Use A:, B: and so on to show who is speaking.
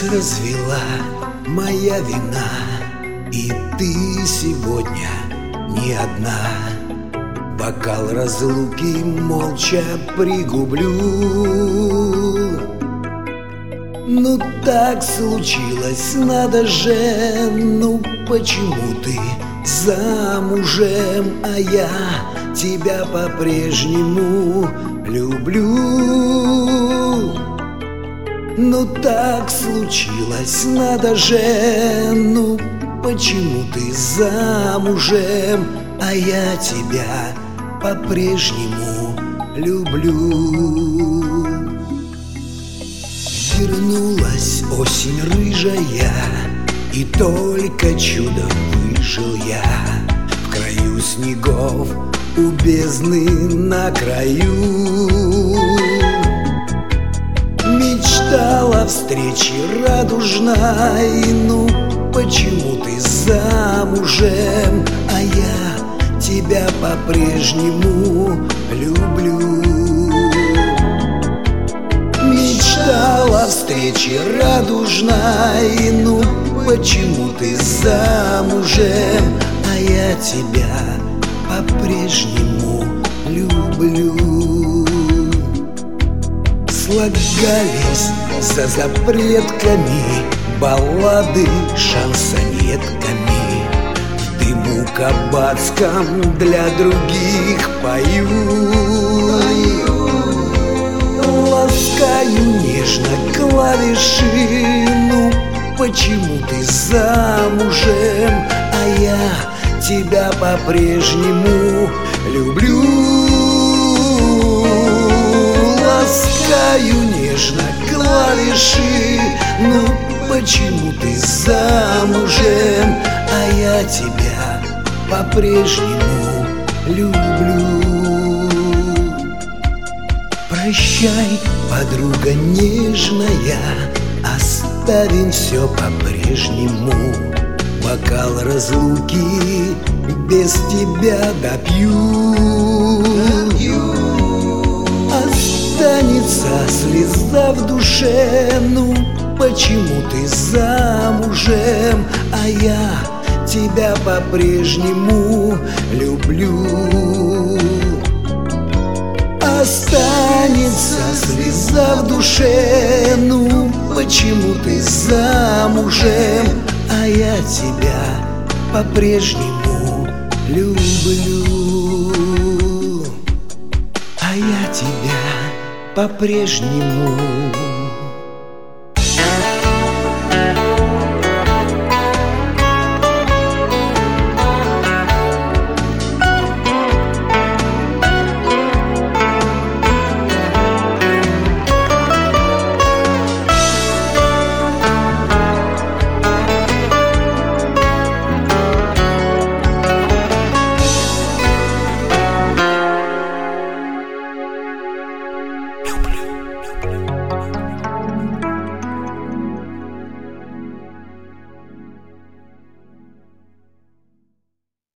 A: развела, моя вина, и ты сегодня не одна. Бокал разлуки молча пригублю. Ну так случилось, надо же, ну почему ты замужем, а я тебя по-прежнему люблю. Ну так случилось, надо же, ну почему ты замужем, а я тебя по-прежнему люблю. Вернулась осень рыжая, и только чудом выжил я в краю снегов, у бездны на краю. Мечтала встречи радужной, ну почему ты замужем, а я тебя по-прежнему люблю. Мечтала встречи радужной, ну почему ты замужем, а я тебя по-прежнему люблю. Слагались за запретками баллады шансонетками, в дыму кабацком для других пою. Ласкаю нежно клавиши, ну почему ты замужем, а я тебя по-прежнему люблю. Ласкаю нежно клавиши, ну почему ты замужем, а я тебя по-прежнему люблю. Прощай, подруга нежная, оставим все по-прежнему. Бокал разлуки без тебя допью. Останется слеза в душе, ну почему ты замужем, а я тебя по-прежнему люблю. Останется слеза в душе, ну почему ты замужем, а я тебя по-прежнему люблю. А я тебя по-прежнему